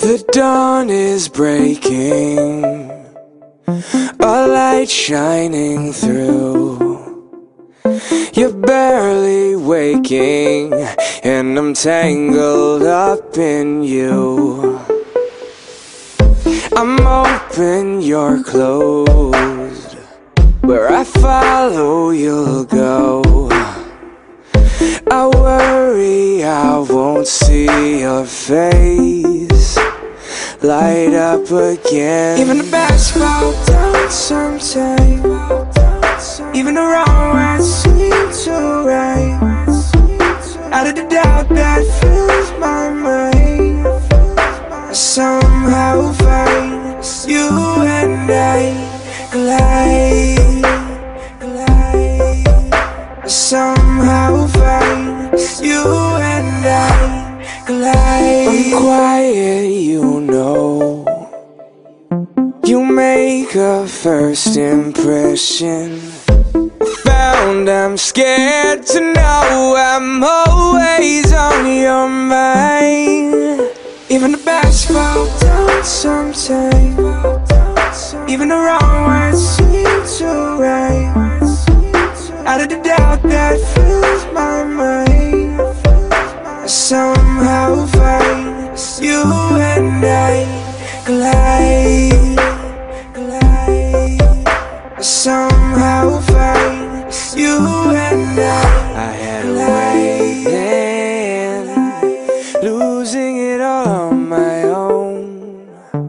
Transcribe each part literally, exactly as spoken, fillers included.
The dawn is breaking, a light shining through. You're barely waking, and I'm tangled up in you. I'm open, you're closed. Where I follow, you'll go. I worry I won't see your face light up again. Even the best fall down sometime. Even the wrong words seem to right. Out of the doubt that fills my mind, I somehow find you and I glide, glide. I somehow find you and I glide. I'm quiet, you know. You make a first impression. Found I'm scared to know I'm always on your mind. Even the best fall down sometime. Even the wrong words seem to right. Out of the doubt that fills my mind, I somehow find you and I glide, glide. I somehow find you and I I had a way then, losing it all on my own.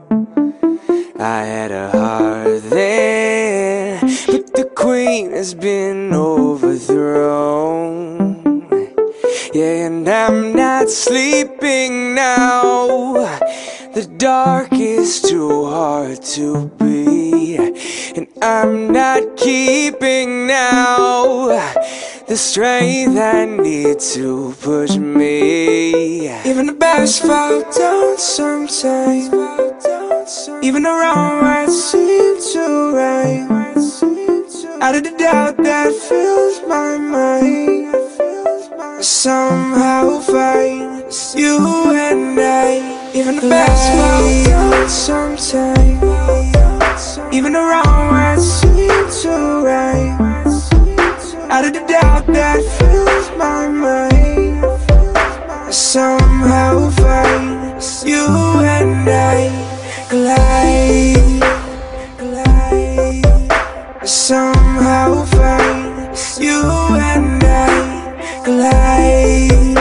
I had a heart then, but the queen has been overthrown. Yeah, and I'm not sleeping now. The dark is too hard to be, and I'm not keeping now the strength I need to push me. Even the best fall down sometime. Even the wrong words seem to right. Out of the doubt that fills my mind, I somehow find you and I. Even the best fall down sometime. Even the wrong words seem to right. Out of the doubt that fills my mind, I somehow find you and I glide, glide. I somehow find you and I glide,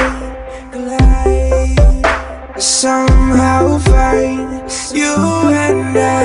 glide. I somehow find you and I